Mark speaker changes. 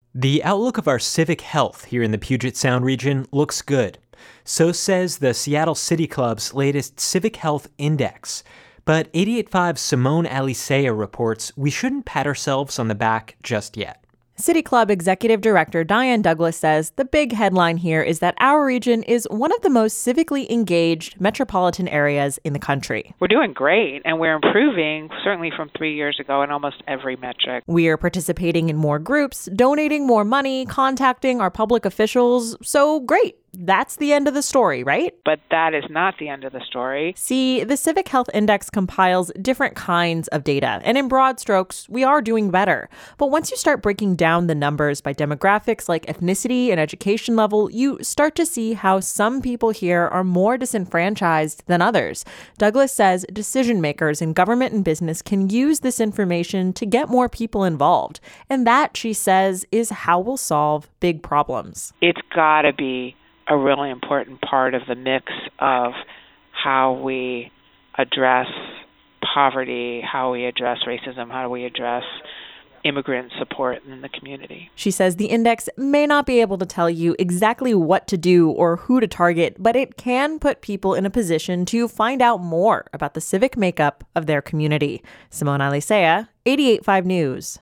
Speaker 1: The outlook of our civic health here in the Puget Sound region looks good. So says the Seattle City Club's latest Civic Health Index. But 88.5's Simone Alicea reports we shouldn't pat ourselves on the back just yet.
Speaker 2: City Club Executive Director Diane Douglas says the big headline here is that our region is one of the most civically engaged metropolitan areas in the country.
Speaker 3: We're doing great, and we're improving, certainly from 3 years ago, in almost every metric.
Speaker 2: We are participating in more groups, donating more money, contacting our public officials. So great. That's the end of the story, right?
Speaker 3: But that is not the end of the story.
Speaker 2: See, the Civic Health Index compiles different kinds of data, and in broad strokes, we are doing better. But once you start breaking down the numbers by demographics like ethnicity and education level, you start to see how some people here are more disenfranchised than others. Douglas says decision makers in government and business can use this information to get more people involved. And that, she says, is how we'll solve big problems.
Speaker 3: It's got to be a really important part of the mix of how we address poverty, how we address racism, how we address immigrant support in the community.
Speaker 2: She says the index may not be able to tell you exactly what to do or who to target, but it can put people in a position to find out more about the civic makeup of their community. Simone Alicea, 88.5 News.